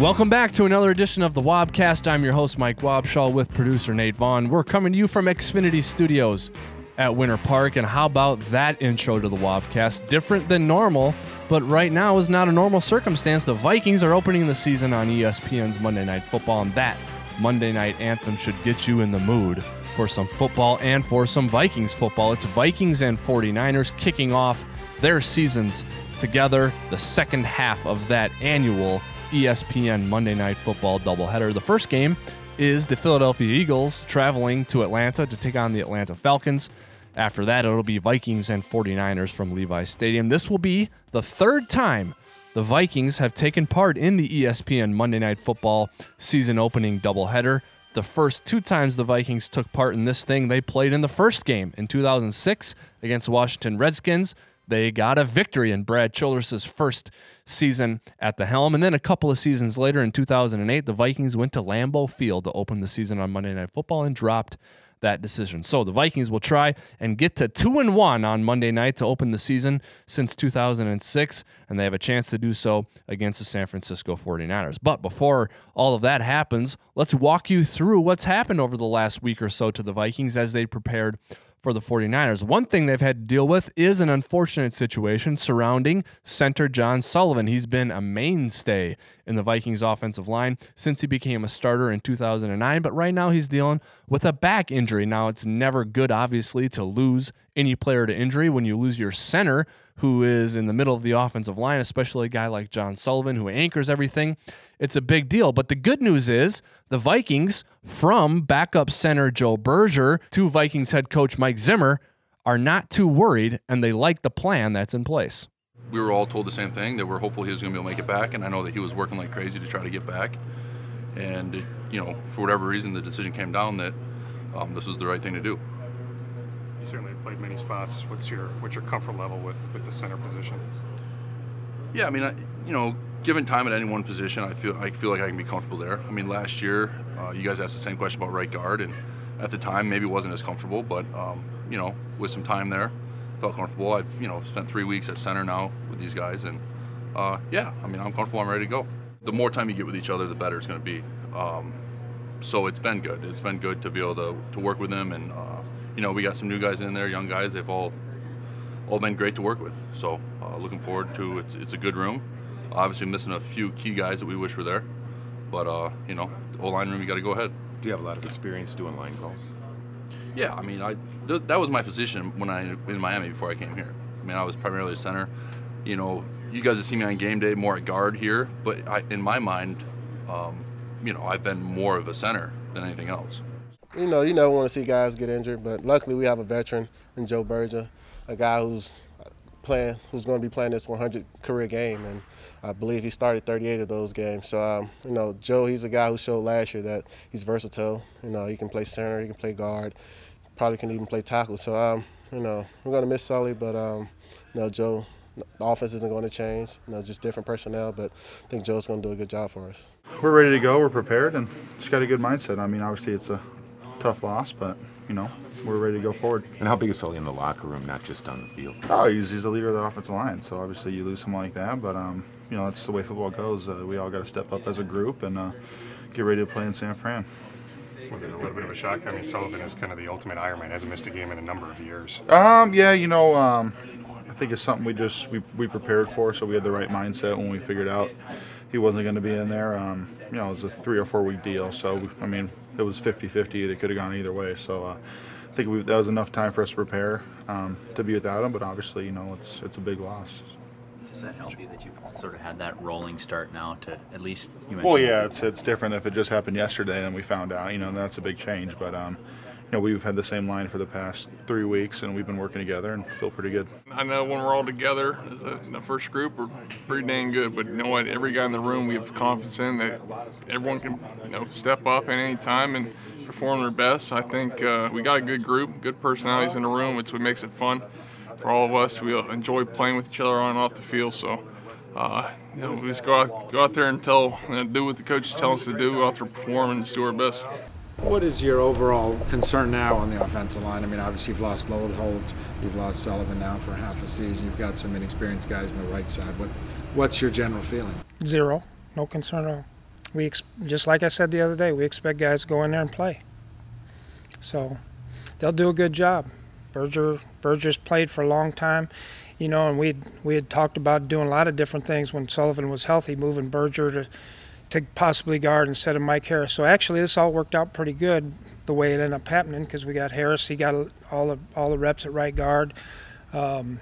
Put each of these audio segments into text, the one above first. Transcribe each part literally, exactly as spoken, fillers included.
Welcome back to another edition of the Wobcast. I'm your host, Mike Wobschall, with producer Nate Vaughn. We're coming to you from Xfinity Studios at Winter Park, and how about that intro to the Wobcast? Different than normal, but right now is not a normal circumstance. The Vikings are opening the season on E S P N's Monday Night Football, and that Monday Night Anthem should get you in the mood for some football and for some Vikings football. It's Vikings and forty-niners kicking off their seasons together, the second half of that annual E S P N Monday Night Football doubleheader. The first game is the Philadelphia Eagles traveling to Atlanta to take on the Atlanta Falcons. After that, it'll be Vikings and forty-niners from Levi's Stadium. This will be the third time the Vikings have taken part in the E S P N Monday Night Football season opening doubleheader. The first two times the Vikings took part in this thing, they played in the first game in two thousand six against the Washington Redskins. They got a victory in Brad Childress' first season at the helm. And then a couple of seasons later in two thousand eight, the Vikings went to Lambeau Field to open the season on Monday Night Football and dropped that decision. So the Vikings will try and get to two and one on Monday night to open the season since two thousand six, and they have a chance to do so against the San Francisco forty-niners. But before all of that happens, let's walk you through what's happened over the last week or so to the Vikings as they prepared for the forty-niners. One thing they've had to deal with is an unfortunate situation surrounding center John Sullivan. He's been a mainstay in the Vikings offensive line since he became a starter in two thousand nine, but right now he's dealing with a back injury. Now, it's never good, obviously, to lose any player to injury. When you lose your center, who is in the middle of the offensive line, especially a guy like John Sullivan, who anchors everything, it's a big deal. But the good news is the Vikings, from backup center Joe Berger to Vikings head coach Mike Zimmer, are not too worried, and they like the plan that's in place. We were all told the same thing, that we're hopeful he was going to be able to make it back, and I know that he was working like crazy to try to get back. And, it, you know, for whatever reason, the decision came down that um, this was the right thing to do. You certainly played many spots. What's your what's your comfort level with, with the center position? Yeah, I mean, I, you know, given time at any one position, I feel I feel like I can be comfortable there. I mean, last year, uh, you guys asked the same question about right guard, and at the time, maybe wasn't as comfortable, but um, you know, with some time there, felt comfortable. I've you know spent three weeks at center now with these guys, and uh, yeah, I mean, I'm comfortable. I'm ready to go. The more time you get with each other, the better it's going to be. Um, so it's been good. It's been good to be able to to work with them, and uh, you know, we got some new guys in there, young guys. They've all all been great to work with. So uh, looking forward to it's it's a good room. Obviously missing a few key guys that we wish were there, but uh, you know, the O-line room, you got to go ahead. Do you have a lot of experience doing line calls? Yeah, I mean, I th- that was my position when I in Miami before I came here. I mean, I was primarily a center. You know, you guys have seen me on game day more at guard here, but I, in my mind, um, you know, I've been more of a center than anything else. You know, you never want to see guys get injured, but luckily we have a veteran in Joe Berger, a guy who's playing, who's going to be playing this one hundred career game, and I believe he started thirty-eight of those games. So, um, you know, Joe, he's a guy who showed last year that he's versatile. You know, he can play center, he can play guard, probably can even play tackle. So, um, you know, we're going to miss Sully, but, um, you know, Joe, the offense isn't going to change. You know, just different personnel, but I think Joe's going to do a good job for us. We're ready to go. We're prepared, and just got a good mindset. I mean, obviously it's a tough loss, but, you know, we're ready to go forward. And how big is Sully in the locker room, not just on the field? Oh, he's, he's the leader of the offensive line, so obviously you lose someone like that, but, um, you know, that's the way football goes. Uh, we all got to step up as a group and uh, get ready to play in San Fran. Was it a little bit of a shock? I mean, Sullivan is kind of the ultimate Ironman. Hasn't missed a game in a number of years. Um, yeah, you know, um, I think it's something we just we, we prepared for, so we had the right mindset when we figured out he wasn't going to be in there. Um, you know, it was a three or four week deal, so I mean, it was fifty-fifty. They could have gone either way. So uh, I think we, that was enough time for us to prepare um, to be without him. But obviously, you know, it's it's a big loss. Does that help you that you've sort of had that rolling start now to at least you mentioned? Well, yeah, it's it's different if it just happened yesterday and we found out. You know, and that's a big change. But um, you know, we've had the same line for the past three weeks, and we've been working together and feel pretty good. I know when we're all together as a, the first group, we're pretty dang good. But you know what? Every guy in the room, we have confidence in that everyone can, you know, step up at any time and perform their best. I think uh, we got a good group, good personalities in the room. It's what makes it fun for all of us. We enjoy playing with each other on and off the field. So, uh, you know, we just go out, go out there and tell, you know, do what the coaches tell us to do, go out there, perform, and just do our best. What is your overall concern now on the offensive line? I mean, obviously you've lost Lodeholt, you've lost Sullivan now for half a season. You've got some inexperienced guys on the right side. What, what's your general feeling? Zero. No concern at all. we ex- just like I said the other day, we expect guys to go in there and play. So they'll do a good job. Berger Berger's played for a long time, you know, and we we had talked about doing a lot of different things when Sullivan was healthy, moving Berger to to possibly guard instead of Mike Harris. So actually, this all worked out pretty good the way it ended up happening, because we got Harris, he got all the all the reps at right guard. Um,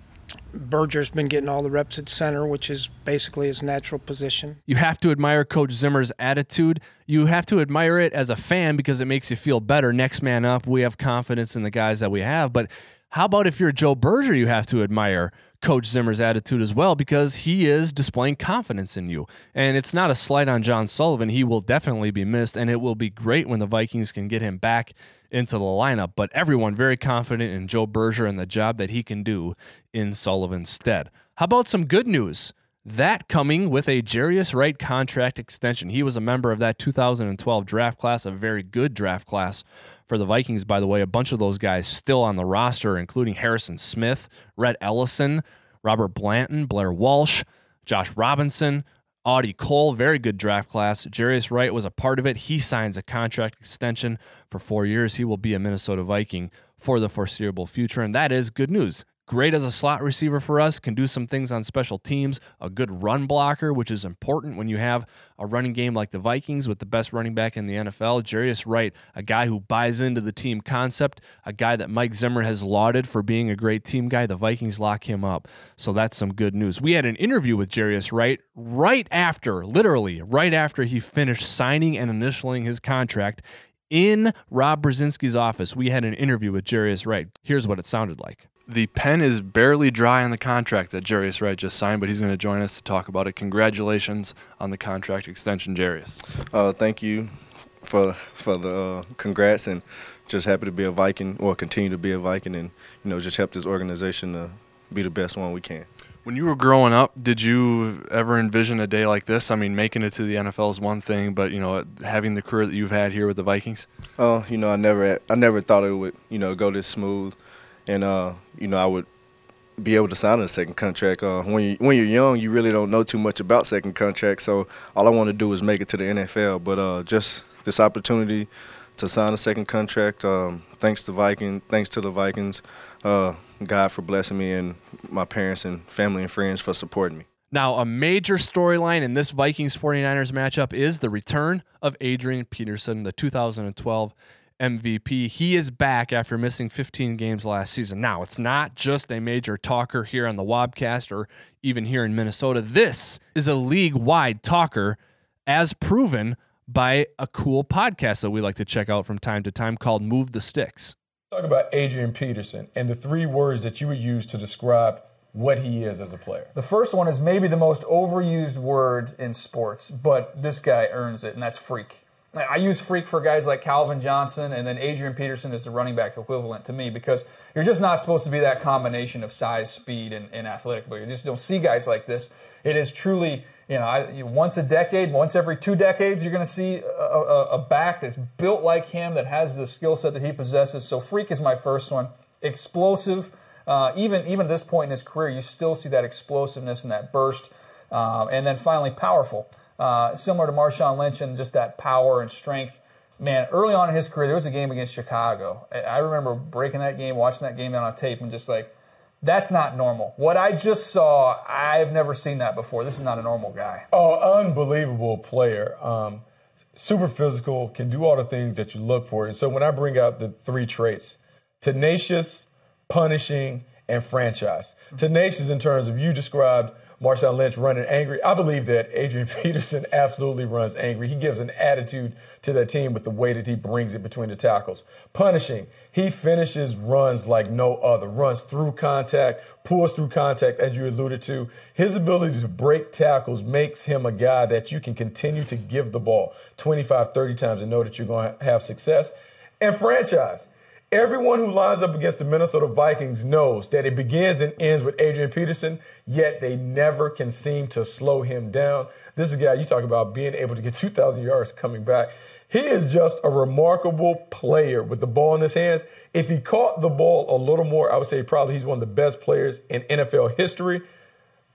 Berger's been getting all the reps at center, which is basically his natural position. You have to admire Coach Zimmer's attitude. You have to admire it as a fan because it makes you feel better. Next man up, we have confidence in the guys that we have. But how about if you're Joe Berger, you have to admire Coach Zimmer's attitude as well, because he is displaying confidence in you. And it's not a slight on John Sullivan. He will definitely be missed, and it will be great when the Vikings can get him back into the lineup. But everyone very confident in Joe Berger and the job that he can do in Sullivan's stead. How about some good news? That coming with a Jarius Wright contract extension. He was a member of that two thousand twelve draft class, a very good draft class for the Vikings, by the way. A bunch of those guys still on the roster, including Harrison Smith, Rhett Ellison, Robert Blanton, Blair Walsh, Josh Robinson, Audie Cole, very good draft class. Jarius Wright was a part of it. He signs a contract extension for four years. He will be a Minnesota Viking for the foreseeable future, and that is good news. Great as a slot receiver for us, can do some things on special teams, a good run blocker, which is important when you have a running game like the Vikings with the best running back in the N F L. Jarius Wright, a guy who buys into the team concept, a guy that Mike Zimmer has lauded for being a great team guy. The Vikings lock him up, so that's some good news. We had an interview with Jarius Wright right after, literally, right after he finished signing and initialing his contract in Rob Brzezinski's office. We had an interview with Jarius Wright. Here's what it sounded like. The pen is barely dry on the contract that Jarius Wright just signed, but he's going to join us to talk about it. Congratulations on the contract extension, Jarius. Uh, thank you for for the uh, congrats, and just happy to be a Viking, or continue to be a Viking, and you know just help this organization to be the best one we can. When you were growing up, did you ever envision a day like this? I mean, making it to the N F L is one thing, but you know, having the career that you've had here with the Vikings. Oh, uh, you know, I never I never thought it would you know go this smooth. And, uh, you know, I would be able to sign a second contract. Uh, when, you, when you're young, you really don't know too much about second contracts. So all I want to do is make it to the N F L. But uh, just this opportunity to sign a second contract, um, thanks to Viking, thanks to the Vikings, uh, God for blessing me, and my parents and family and friends for supporting me. Now, a major storyline in this Vikings forty-niners matchup is the return of Adrian Peterson, the two thousand twelve M V P. He is back after missing fifteen games last season. Now, it's not just a major talker here on the Wobcast or even here in Minnesota. This is a league-wide talker, as proven by a cool podcast that we like to check out from time to time called Move the Sticks. Talk about Adrian Peterson and the three words that you would use to describe what he is as a player. The first one is maybe the most overused word in sports, but this guy earns it, and that's freak. I use freak for guys like Calvin Johnson, and then Adrian Peterson is the running back equivalent to me, because you're just not supposed to be that combination of size, speed, and, and athletic. But you just don't see guys like this. It is truly, you know, I, once a decade, once every two decades, you're going to see a, a, a back that's built like him, that has the skill set that he possesses. So freak is my first one. Explosive. Uh, even, even at this point in his career, you still see that explosiveness and that burst. Uh, and then finally, powerful. Uh, similar to Marshawn Lynch and just that power and strength. Man, early on in his career, there was a game against Chicago. I remember breaking that game, watching that game down on tape, and just like, that's not normal. What I just saw, I've never seen that before. This is not a normal guy. Oh, unbelievable player. Um, super physical, can do all the things that you look for. And so when I bring out the three traits, tenacious, punishing, and franchise. Tenacious in terms of, you described Marshawn Lynch running angry. I believe that Adrian Peterson absolutely runs angry. He gives an attitude to that team with the way that he brings it between the tackles. Punishing. He finishes runs like no other. Runs through contact, pulls through contact, as you alluded to. His ability to break tackles makes him a guy that you can continue to give the ball twenty-five, thirty times and know that you're going to have success. And franchise. Everyone who lines up against the Minnesota Vikings knows that it begins and ends with Adrian Peterson, yet they never can seem to slow him down. This is a guy, you talk about being able to get two thousand yards coming back. He is just a remarkable player with the ball in his hands. If he caught the ball a little more, I would say probably he's one of the best players in N F L history.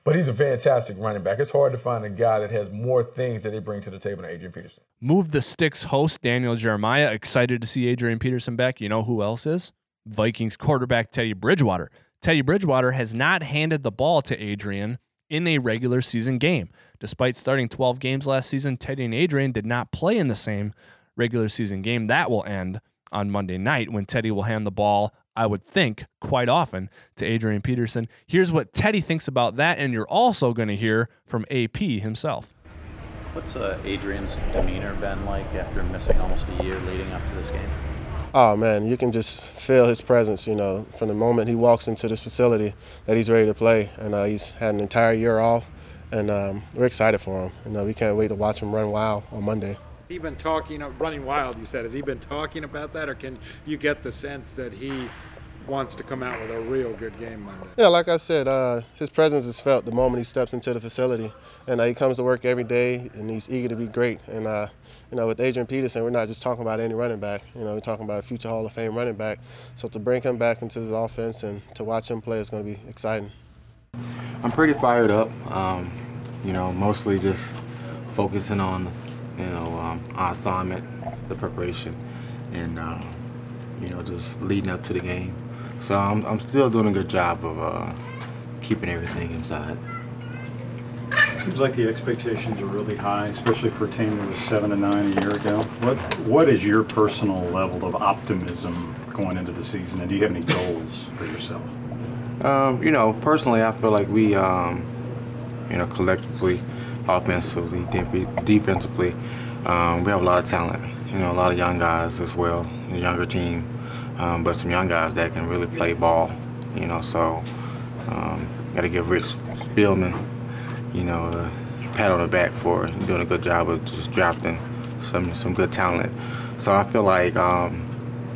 but he's a fantastic running back. It's hard to find a guy that has more things that they bring to the table than Adrian Peterson. Move the Sticks host Daniel Jeremiah excited to see Adrian Peterson back. You know who else is? Vikings quarterback Teddy Bridgewater. Teddy Bridgewater has not handed the ball to Adrian in a regular season game. Despite starting twelve games last season, Teddy and Adrian did not play in the same regular season game. That will end on Monday night when Teddy will hand the ball, I would think, quite often to Adrian Peterson. Here's what Teddy thinks about that, and you're also going to hear from A P himself. What's uh, Adrian's demeanor been like after missing almost a year leading up to this game? Oh, man, you can just feel his presence, you know, from the moment he walks into this facility that he's ready to play. And uh, he's had an entire year off, and um, we're excited for him. You know, we can't wait to watch him run wild on Monday. Has he been talking, running wild, you said, has he been talking about that, or can you get the sense that he wants to come out with a real good game Monday? Yeah, like I said, uh, his presence is felt the moment he steps into the facility. And uh, he comes to work every day, and he's eager to be great. And, uh, you know, with Adrian Peterson, we're not just talking about any running back. You know, we're talking about a future Hall of Fame running back. So to bring him back into this offense and to watch him play is going to be exciting. I'm pretty fired up. Um, you know, mostly just focusing on, you know, um, our assignment, the preparation, and, uh, you know, just leading up to the game. So I'm, I'm still doing a good job of uh, keeping everything inside. It seems like the expectations are really high, especially for a team that was seven and nine a year ago. What What is your personal level of optimism going into the season, and do you have any goals for yourself? Um, you know, personally, I feel like we, um, you know, collectively, offensively, def- defensively, um, we have a lot of talent. You know, a lot of young guys as well, a younger team. Um, but some young guys that can really play ball, you know, so um, got to give Rick Spielman, you know, a pat on the back for doing a good job of just drafting some some good talent. So I feel like um,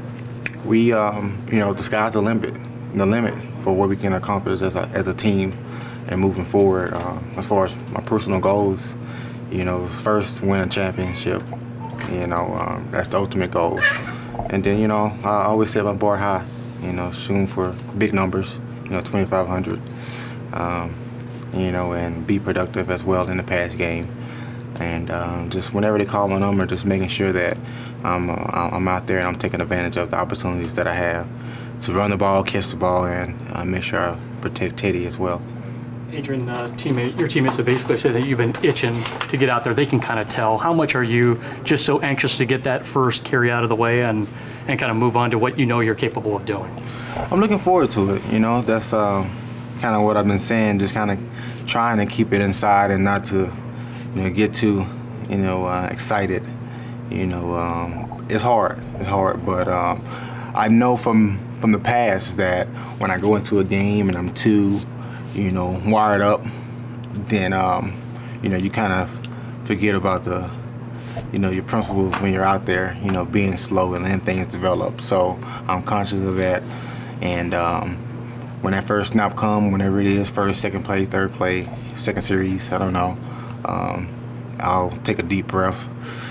we, um, you know, the sky's the limit, the limit for what we can accomplish as a, as a team and moving forward. Uh, as far as my personal goals, you know, first win a championship, you know, um, that's the ultimate goal. And then, you know, I always set my bar high, you know, shooting for big numbers, you know, twenty-five hundred, um, you know, and be productive as well in the pass game. And um, just whenever they call my number, just making sure that I'm, uh, I'm out there and I'm taking advantage of the opportunities that I have to run the ball, catch the ball, and uh, make sure I protect Teddy as well. Adrian, uh, teammate, your teammates have basically said that you've been itching to get out there. They can kind of tell. How much are you just so anxious to get that first carry out of the way and, and kind of move on to what you know you're capable of doing? I'm looking forward to it. You know, that's uh, kind of what I've been saying, just kind of trying to keep it inside and not to, you know, get too, you know, uh, excited. You know, um, it's hard. It's hard, but um, I know from from the past that when I go into a game and I'm too, you know, wired up, then, um, you know, you kind of forget about the, you know, your principles when you're out there, you know, being slow and letting things develop. So I'm conscious of that. And um, when that first snap come, whenever it is, first, second play, third play, second series, I don't know, um, I'll take a deep breath,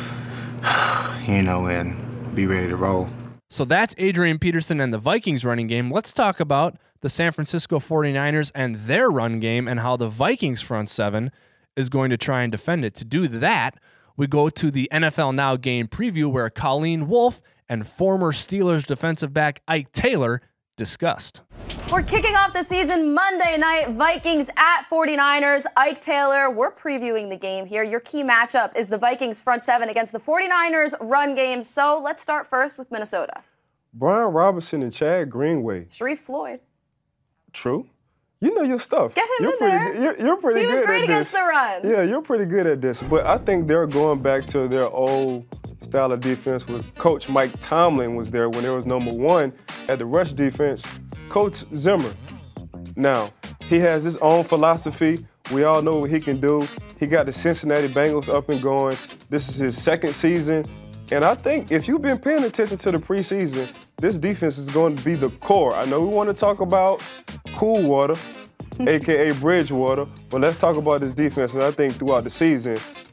you know, and be ready to roll. So that's Adrian Peterson and the Vikings running game. Let's talk about the San Francisco forty-niners and their run game and how the Vikings front seven is going to try and defend it. To do that, we go to the N F L Now game preview where Colleen Wolfe and former Steelers defensive back Ike Taylor discussed. We're kicking off the season Monday night, Vikings at forty-niners. Ike Taylor, we're previewing the game here. Your key matchup is the Vikings front seven against the forty-niners run game. So let's start first with Minnesota. Brian Robinson and Chad Greenway. Sharif Floyd. True. You know your stuff. Get him you're in pretty, there. You're, you're pretty he good was great at against this. the run. Yeah, you're pretty good at this. But I think they're going back to their old style of defense with Coach Mike Tomlin was there when there was number one at the rush defense, Coach Zimmer. Now, he has his own philosophy. We all know what he can do. He got the Cincinnati Bengals up and going. This is his second season. And I think if you've been paying attention to the preseason, this defense is going to be the core. I know we want to talk about Coolwater, a k a. Bridgewater, but let's talk about this defense. And I think throughout the season,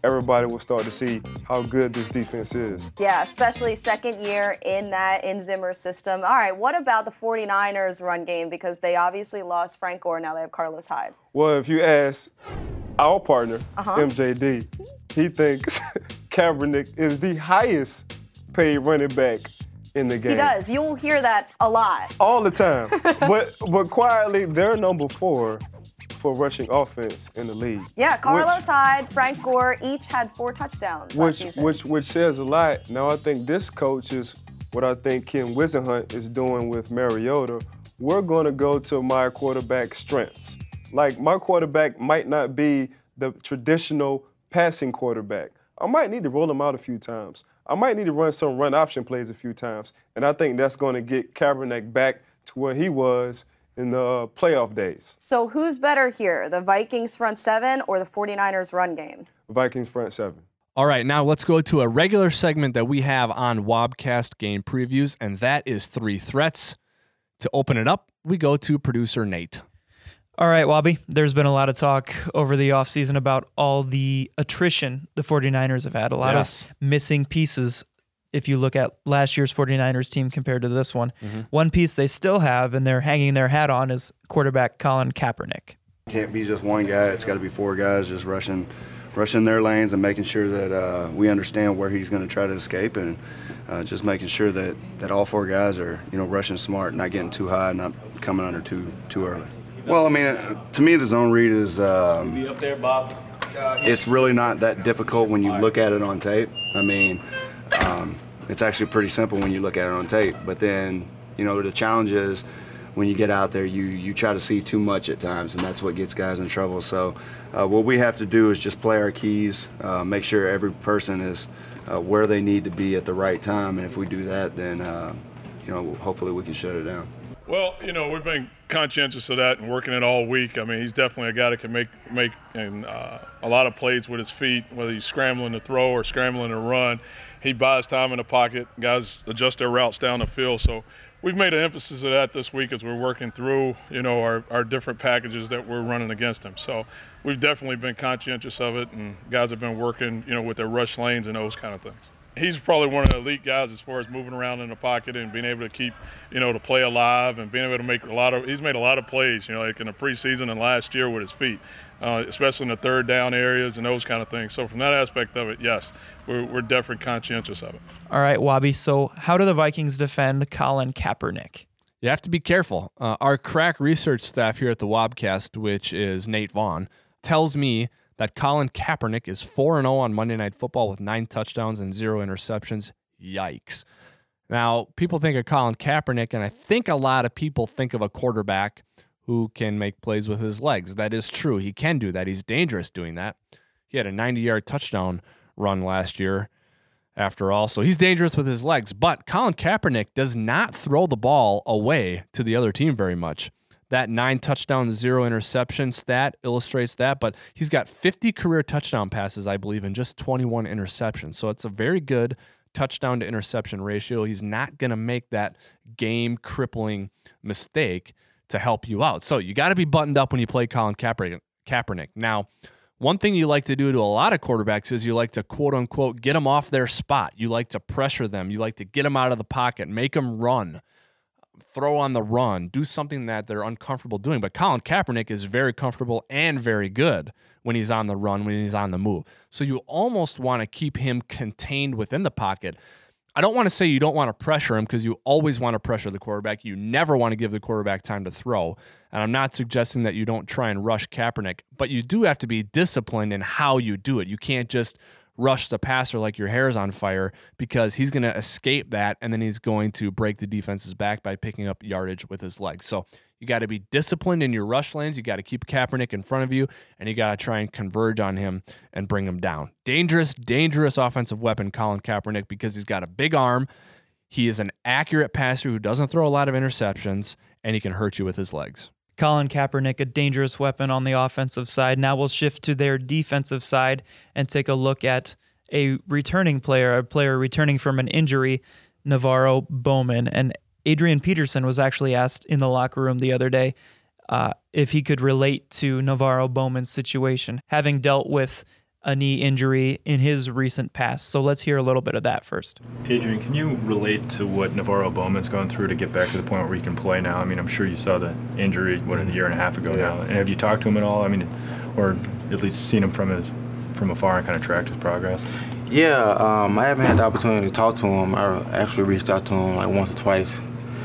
everybody will start to see how good this defense is. Yeah, especially second year in that in Zimmer system. All right, what about the 49ers run game? Because they obviously lost Frank Gore, now they have Carlos Hyde. Well, if you ask our partner, Uh-huh. M J D, he thinks Kaepernick is the highest paid running back in the game. He does. You'll hear that a lot. All the time. but but quietly, they're number four for rushing offense in the league. Yeah, Carlos Hyde, Frank Gore, each had four touchdowns last Which season. which which says a lot. Now I think this coach is what I think Ken Wisenhunt is doing with Mariota. We're going to go to my quarterback strengths. Like, my quarterback might not be the traditional passing quarterback. I might need to roll him out a few times. I might need to run some run option plays a few times. And I think that's going to get Kaepernick back to where he was in the uh, playoff days. So who's better here, the Vikings front seven or the 49ers run game? Vikings front seven. All right, now let's go to a regular segment that we have on Wobcast Game Previews, and that is Three Threats. To open it up, we go to producer Nate. All right, Wobby, there's been a lot of talk over the offseason about all the attrition the 49ers have had, a lot Yes. of missing pieces if you look at last year's 49ers team compared to this one. Mm-hmm. One piece they still have and they're hanging their hat on is quarterback Colin Kaepernick. Can't be just one guy. It's got to be four guys just rushing rushing their lanes and making sure that uh, we understand where he's going to try to escape, and uh, just making sure that, that all four guys are, you know, rushing smart, not getting too high, not coming under too too early. Well, I mean, uh, to me, the zone read is um, Be up there, Bob. it's really not that difficult when you look at it on tape. I mean, um, it's actually pretty simple when you look at it on tape. But then, you know, the challenge is when you get out there, you you try to see too much at times, and that's what gets guys in trouble. So uh, what we have to do is just play our keys, uh, make sure every person is uh, where they need to be at the right time. And if we do that, then, uh, you know, hopefully we can shut it down. Well, you know, we've been conscientious of that and working it all week. I mean, he's definitely a guy that can make make and uh, a lot of plays with his feet, whether he's scrambling to throw or scrambling to run. He buys time in the pocket. Guys adjust their routes down the field. So we've made an emphasis of that this week as we're working through, you know, our, our different packages that we're running against him. So we've definitely been conscientious of it, and guys have been working, you know, with their rush lanes and those kind of things. He's probably one of the elite guys as far as moving around in the pocket and being able to keep, you know, the play alive and being able to make a lot of – he's made a lot of plays, you know, like in the preseason and last year with his feet, uh, especially in the third down areas and those kind of things. So from that aspect of it, yes, we're, we're definitely conscientious of it. All right, Wobby, so how do the Vikings defend Colin Kaepernick? You have to be careful. Uh, our crack research staff here at the Wobcast, which is Nate Vaughn, tells me – that Colin Kaepernick is four and oh on Monday Night Football with nine touchdowns and zero interceptions. Yikes. Now, people think of Colin Kaepernick, and I think a lot of people think of a quarterback who can make plays with his legs. That is true. He can do that. He's dangerous doing that. He had a ninety-yard touchdown run last year, after all, so he's dangerous with his legs. But Colin Kaepernick does not throw the ball away to the other team very much. That nine touchdown, zero interception stat illustrates that, but he's got fifty career touchdown passes, I believe, and just twenty-one interceptions. So it's a very good touchdown to interception ratio. He's not going to make that game crippling mistake to help you out. So you got to be buttoned up when you play Colin Kaepernick. Now, one thing you like to do to a lot of quarterbacks is you like to quote unquote get them off their spot. You like to pressure them. You like to get them out of the pocket, make them run. Throw on the run, do something that they're uncomfortable doing. But Colin Kaepernick is very comfortable and very good when he's on the run, when he's on the move. So you almost want to keep him contained within the pocket. I don't want to say you don't want to pressure him because you always want to pressure the quarterback. You never want to give the quarterback time to throw. And I'm not suggesting that you don't try and rush Kaepernick, but you do have to be disciplined in how you do it. You can't just rush the passer like your hair's on fire, because he's going to escape that, and then he's going to break the defense's back by picking up yardage with his legs. So you got to be disciplined in your rush lanes. You got to keep Kaepernick in front of you, and you got to try and converge on him and bring him down. Dangerous, dangerous offensive weapon, Colin Kaepernick, because he's got a big arm. He is an accurate passer who doesn't throw a lot of interceptions, and he can hurt you with his legs. Colin Kaepernick, a dangerous weapon on the offensive side. Now we'll shift to their defensive side and take a look at a returning player, a player returning from an injury, NaVorro Bowman. And Adrian Peterson was actually asked in the locker room the other day uh, if he could relate to NaVorro Bowman's situation, having dealt with a knee injury in his recent past. So let's hear a little bit of that first. Adrian, can you relate to what Navarro Bowman's gone through to get back to the point where he can play now? I mean, I'm sure you saw the injury, what, a year and a half ago Yeah. now. And have you talked to him at all? I mean, or at least seen him from his from afar and kind of tracked his progress? Yeah, um, I haven't had the opportunity to talk to him. I actually reached out to him like once or twice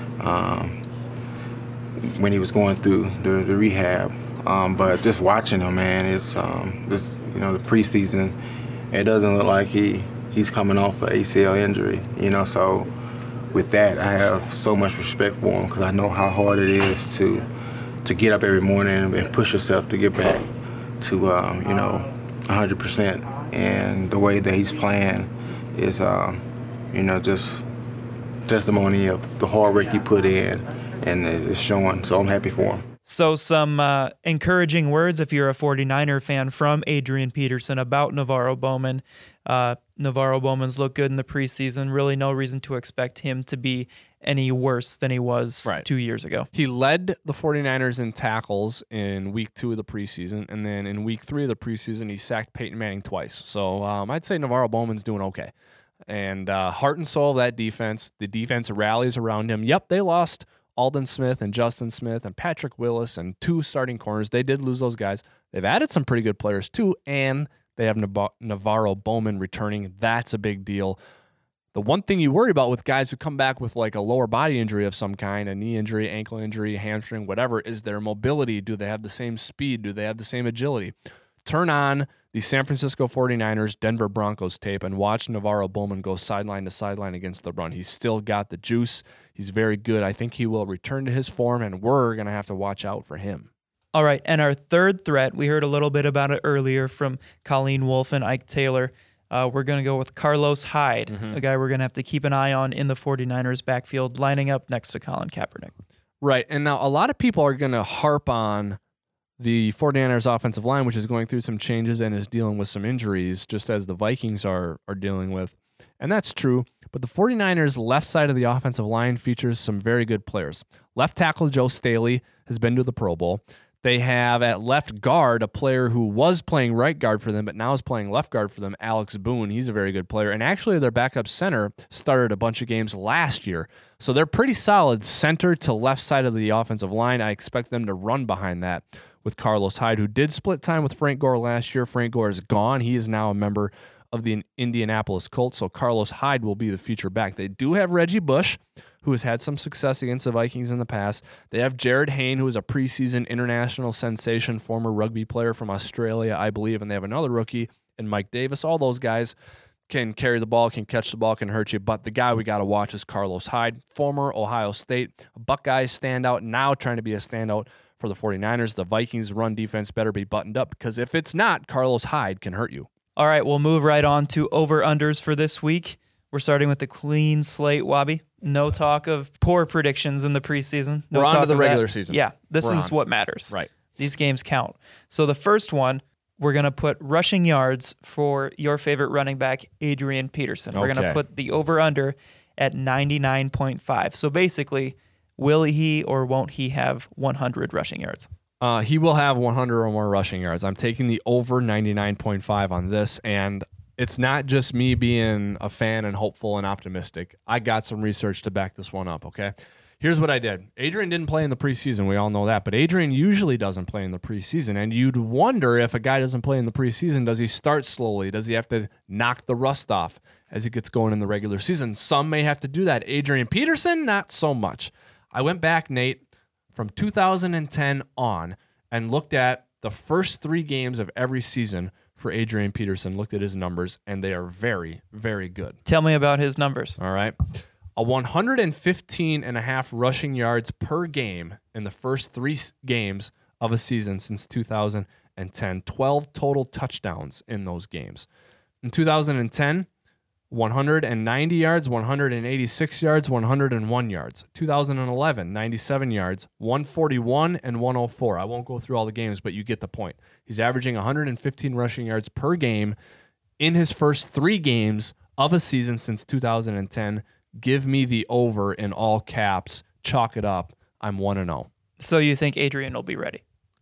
um, when he was going through the, the rehab. Um, but just watching him, man, it's um, this you know the preseason. It doesn't look like he he's coming off an A C L injury, you know. So with that, I have so much respect for him because I know how hard it is to to get up every morning and push yourself to get back to um, you know one hundred percent. And the way that he's playing is um, you know just testimony of the hard work you put in, and it's showing. So I'm happy for him. So some uh, encouraging words if you're a forty-niner fan from Adrian Peterson about Navarro Bowman. Uh, Navarro Bowman's looked good in the preseason. Really no reason to expect him to be any worse than he was Right. two years ago. He led the forty-niners in tackles in week two of the preseason, and then in week three of the preseason, he sacked Peyton Manning twice. So um, I'd say Navarro Bowman's doing okay. And uh, heart and soul of that defense, the defense rallies around him. Yep, they lost Aldon Smith and Justin Smith and Patrick Willis and two starting corners. They did lose those guys. They've added some pretty good players too, and they have Nav- Navarro Bowman returning. That's a big deal. The one thing you worry about with guys who come back with like a lower body injury of some kind, a knee injury, ankle injury, hamstring, whatever, is their mobility. Do they have the same speed? Do they have the same agility? Turn on the San Francisco forty-niners Denver Broncos tape and watch Navarro Bowman go sideline to sideline against the run. He's still got the juice. He's very good. I think he will return to his form, and we're going to have to watch out for him. All right, and our third threat, we heard a little bit about it earlier from Colleen Wolfe and Ike Taylor. Uh, we're going to go with Carlos Hyde, Mhm. a guy we're going to have to keep an eye on in the forty-niners backfield, lining up next to Colin Kaepernick. Right, and now a lot of people are going to harp on the forty-niners offensive line, which is going through some changes and is dealing with some injuries, just as the Vikings are are dealing with. And that's true, but the forty-niners left side of the offensive line features some very good players. Left tackle Joe Staley has been to the Pro Bowl. They have at left guard a player who was playing right guard for them, but now is playing left guard for them, Alex Boone. He's a very good player. And actually, their backup center started a bunch of games last year. So they're pretty solid center to left side of the offensive line. I expect them to run behind that with Carlos Hyde, who did split time with Frank Gore last year. Frank Gore is gone. He is now a member of the Indianapolis Colts, so Carlos Hyde will be the future back. They do have Reggie Bush, who has had some success against the Vikings in the past. They have Jared Hayne, who is a preseason international sensation, former rugby player from Australia, I believe, and they have another rookie in Mike Davis. All those guys can carry the ball, can catch the ball, can hurt you, but the guy we got to watch is Carlos Hyde, former Ohio State Buckeye standout, now trying to be a standout for the forty-niners. The Vikings' run defense better be buttoned up, because if it's not, Carlos Hyde can hurt you. All right, we'll move right on to over-unders for this week. We're starting with the clean slate, Wabi. No talk of poor predictions in the preseason. No We're on talk to the of regular that. season. Yeah, this We're is on. what matters. Right. These games count. So the first one, we're going to put rushing yards for your favorite running back, Adrian Peterson. We're going to Okay. put the over-under at ninety-nine point five. So basically, will he or won't he have one hundred rushing yards? Uh, he will have one hundred or more rushing yards. I'm taking the over ninety-nine point five on this, and it's not just me being a fan and hopeful and optimistic. I got some research to back this one up, okay? Here's what I did. Adrian didn't play in the preseason. We all know that. But Adrian usually doesn't play in the preseason. And you'd wonder, if a guy doesn't play in the preseason, does he start slowly? Does he have to knock the rust off as he gets going in the regular season? Some may have to do that. Adrian Peterson, not so much. I went back, Nate, from two thousand ten on and looked at the first three games of every season for Adrian Peterson, looked at his numbers, and they are very, very good. Tell me about his numbers. All right. A one hundred fifteen and a half rushing yards per game in the first three s- games of a season since two thousand ten. twelve total touchdowns in those games. In two thousand ten, one hundred ninety yards, one hundred eighty-six yards, one hundred one yards. two thousand eleven, ninety-seven yards, one forty-one, and one oh four. I won't go through all the games, but you get the point. He's averaging one hundred fifteen rushing yards per game in his first three games of a season since two thousand ten. Give me the over in all caps. Chalk it up. I'm one and oh. So you think Adrian will be ready?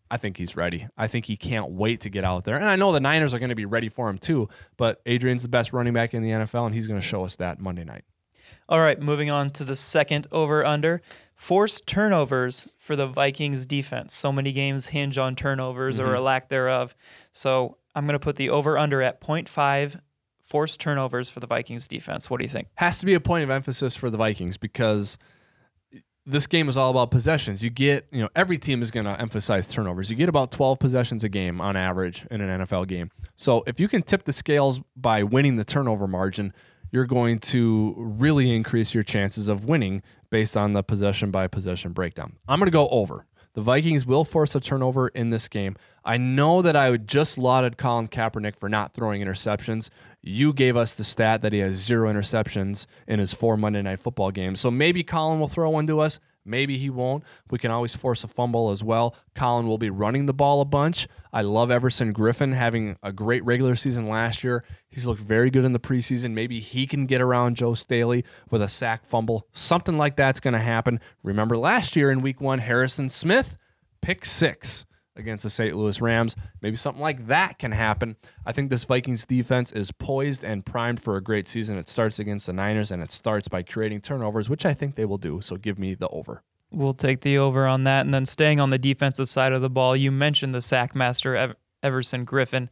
I think he's ready. I think he can't wait to get out there. And I know the Niners are going to be ready for him too, but Adrian's the best running back in the N F L, and he's going to show us that Monday night. All right, moving on to the second over-under. Forced turnovers for the Vikings defense. So many games hinge on turnovers mm-hmm. or a lack thereof. So I'm going to put the over-under at point five forced turnovers for the Vikings defense. What do you think? Has to be a point of emphasis for the Vikings because this game is all about possessions. You get, you know, every team is going to emphasize turnovers. You get about twelve possessions a game on average in an N F L game. So if you can tip the scales by winning the turnover margin, you're going to really increase your chances of winning based on the possession by possession breakdown. I'm going to go over. The Vikings will force a turnover in this game. I know that I just lauded Colin Kaepernick for not throwing interceptions. You gave us the stat that he has zero interceptions in his four Monday Night Football games. So maybe Colin will throw one to us. Maybe he won't. We can always force a fumble as well. Colin will be running the ball a bunch. I love Everson Griffin having a great regular season last year. He's looked very good in the preseason. Maybe he can get around Joe Staley with a sack fumble. Something like that's going to happen. Remember last year in week one, Harrison Smith, pick six against the Saint Louis Rams. Maybe something like that can happen. I think this Vikings defense is poised and primed for a great season. It starts against the Niners, and it starts by creating turnovers, which I think they will do. So give me the over. We'll take the over on that. And then staying on the defensive side of the ball, you mentioned the sack master, Ev- Everson Griffin.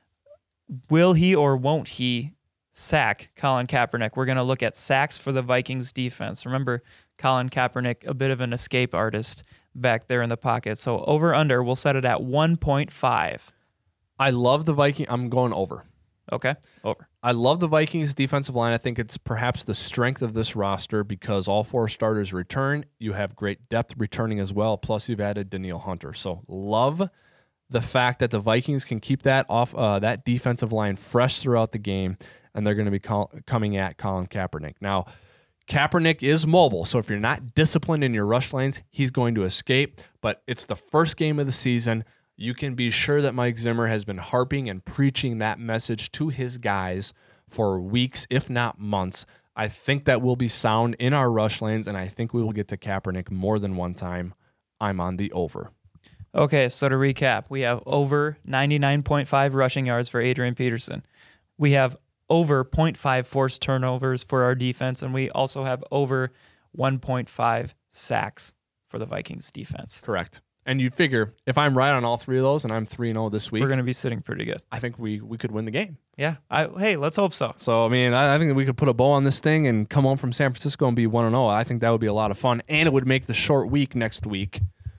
Will he or won't he sack Colin Kaepernick? We're going to look at sacks for the Vikings defense. Remember, Colin Kaepernick, a bit of an escape artist back there in the pocket. So over under, we'll set it at one point five. I love the Viking. I'm going over. Okay, over. I love the Vikings defensive line. I think it's perhaps the strength of this roster because all four starters return. You have great depth returning as well. Plus, you've added Danielle Hunter. So love the fact that the Vikings can keep that off uh, that defensive line fresh throughout the game, and they're going to be call- coming at Colin Kaepernick. Now, Kaepernick is mobile, so if you're not disciplined in your rush lanes, he's going to escape. But it's the first game of the season. You can be sure that Mike Zimmer has been harping and preaching that message to his guys for weeks, if not months. I think that we'll be sound in our rush lanes, and I think we will get to Kaepernick more than one time. I'm on the over. Okay, so to recap, we have over ninety-nine point five rushing yards for Adrian Peterson. We have over zero point five forced turnovers for our defense, and we also have over one point five sacks for the Vikings defense. Correct. And you figure if I'm right on all three of those and I'm three and oh this week, we're going to be sitting pretty good. I think we, we could win the game. Yeah. I, hey, let's hope so. So, I mean, I, I think that we could put a bow on this thing and come home from San Francisco and be one and oh. I think that would be a lot of fun, and it would make the short week next week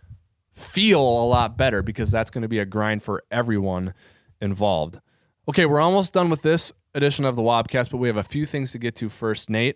feel a lot better because that's going to be a grind for everyone involved. Okay, we're almost done with this edition of the Wobcast, but we have a few things to get to first. Nate,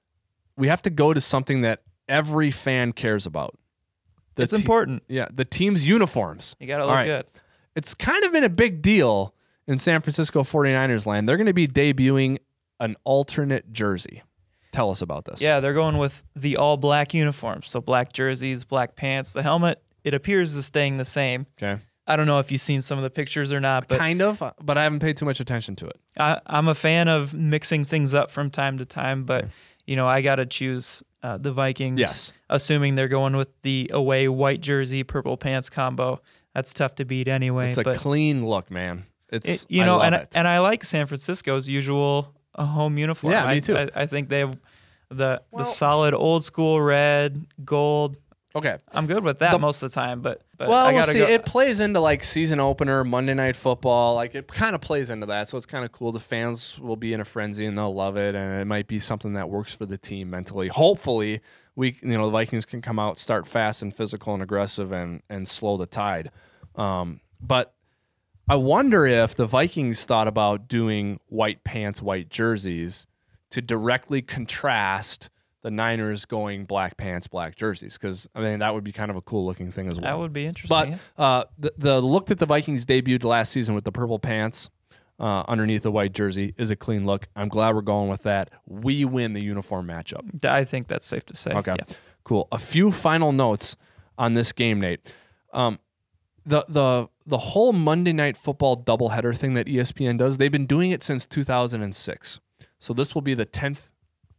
we have to go to something that every fan cares about. The it's te- important. Yeah, the team's uniforms. You got to look right. good. It's kind of been a big deal in San Francisco forty-niners land. They're going to be debuting an alternate jersey. Tell us about this. Yeah, they're going with the all-black uniforms. So black jerseys, black pants. The helmet, it appears, is staying the same. Okay. I don't know if you've seen some of the pictures or not. But kind of, but I haven't paid too much attention to it. I, I'm a fan of mixing things up from time to time, but, okay. you know, I got to choose uh, the Vikings. Yes. Assuming they're going with the away white jersey, purple pants combo. That's tough to beat anyway. It's a but clean look, man. It's it, You I know, love and, it. and I like San Francisco's usual uh, home uniform. Yeah, I, me too. I, I think they have the, Well, the solid old school red, gold. Okay. I'm good with that The- most of the time, but, but well, I we'll gotta see. go. It plays into like season opener, Monday Night Football. Like it kind of plays into that, so it's kind of cool. The fans will be in a frenzy and they'll love it, and it might be something that works for the team mentally. Hopefully, we you know the Vikings can come out, start fast and physical and aggressive, and and slow the tide. Um, but I wonder if the Vikings thought about doing white pants, white jerseys to directly contrast the Niners going black pants, black jerseys, because I mean that would be kind of a cool looking thing as well. That would be interesting. But uh, the the look that the Vikings debuted last season with the purple pants uh, underneath the white jersey is a clean look. I'm glad we're going with that. We win the uniform matchup. I think that's safe to say. Okay, Yeah. cool. A few final notes on this game, Nate. Um, the the the whole Monday Night Football doubleheader thing that E S P N does, they've been doing it since two thousand six. So this will be the tenth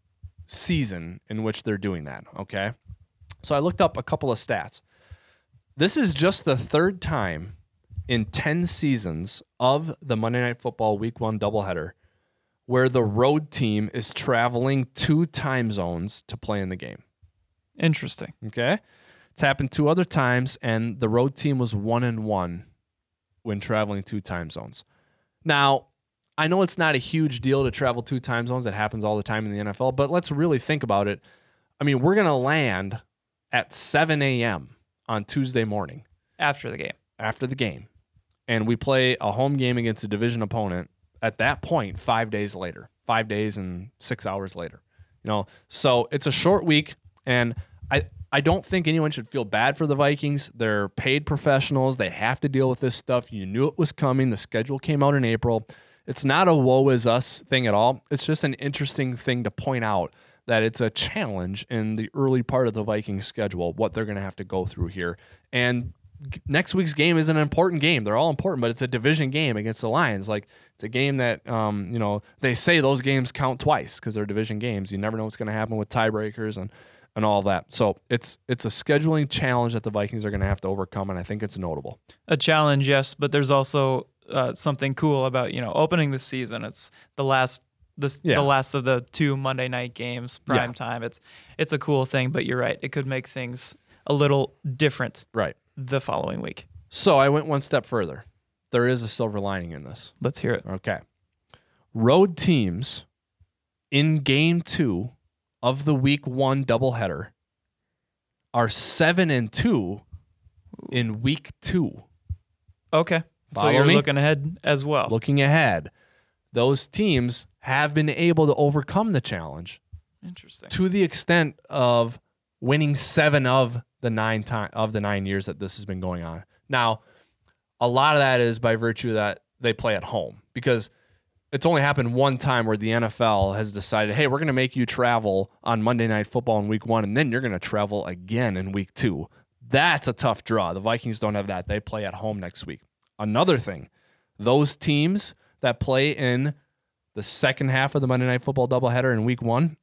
season in which they're doing that, okay? So I looked up a couple of stats. This is just the third time in ten seasons of the Monday Night Football Week one doubleheader where the road team is traveling two time zones to play in the game. Interesting. Okay? It's happened two other times, and the road team was one and one when traveling two time zones. Now, I know it's not a huge deal to travel two time zones. That happens all the time in the N F L, but let's really think about it. I mean, we're going to land at seven a.m. on Tuesday morning. After the game. After the game. And we play a home game against a division opponent at that point five days later. Five days and six hours later. You know, so it's a short week, and I I don't think anyone should feel bad for the Vikings. They're paid professionals. They have to deal with this stuff. You knew it was coming. The schedule came out in April. It's not a woe is us thing at all. It's just an interesting thing to point out that it's a challenge in the early part of the Vikings schedule, what they're going to have to go through here. And next week's game is an important game. They're all important, but it's a division game against the Lions. Like, it's a game that, um, you know, they say those games count twice because they're division games. You never know what's going to happen with tiebreakers and, and all that. So it's it's a scheduling challenge that the Vikings are going to have to overcome, and I think it's notable. A challenge, yes, but there's also uh, something cool about, you know, opening the season. It's the last the, Yeah. the last of the two Monday night games, prime Yeah. time. It's it's a cool thing, but you're right. It could make things a little different right the following week. So I went one step further. There is a silver lining in this. Let's hear it. Okay. Road teams in game two of the week one doubleheader are seven and two in week two. Okay. Follow so you're me? looking ahead as well. Looking ahead. Those teams have been able to overcome the challenge. Interesting. To the extent of winning seven of the nine time of the nine years that this has been going on. Now, a lot of that is by virtue that they play at home, because it's only happened one time where the N F L has decided, hey, we're going to make you travel on Monday Night Football in week one, and then you're going to travel again in week two. That's a tough draw. The Vikings don't have that. They play at home next week. Another thing, those teams that play in the second half of the Monday Night Football doubleheader in week one,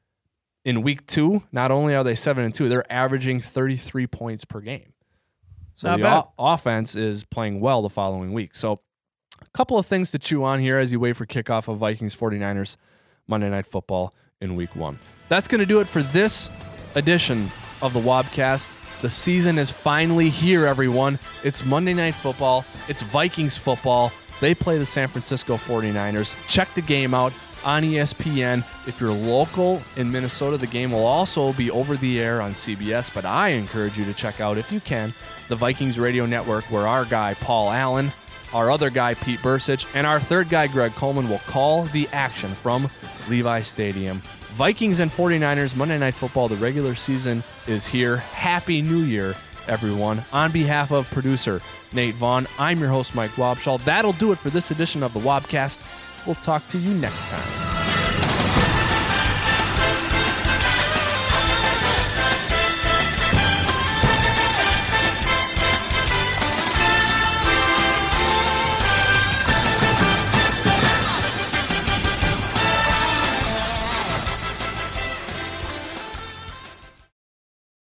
in week two, not only are they seven and two, they're averaging thirty-three points per game. So Not the bad. o- offense is playing well the following week. So a couple of things to chew on here as you wait for kickoff of Vikings forty-niners Monday Night Football in week one. That's going to do it for this edition of the Wobcast. The season is finally here, everyone. It's Monday Night Football. It's Vikings football. They play the San Francisco forty-niners. Check the game out on E S P N. If you're local in Minnesota, the game will also be over the air on C B S, but I encourage you to check out, if you can, the Vikings Radio Network, where our guy Paul Allen, our other guy Pete Bursich, and our third guy Greg Coleman will call the action from Levi Stadium. Vikings and forty-niners Monday Night Football. The regular season is here. Happy New Year, everyone. On behalf of producer Nate Vaughn, I'm your host Mike Wobschall. That'll do it for this edition of the Wobcast. We'll talk to you next time.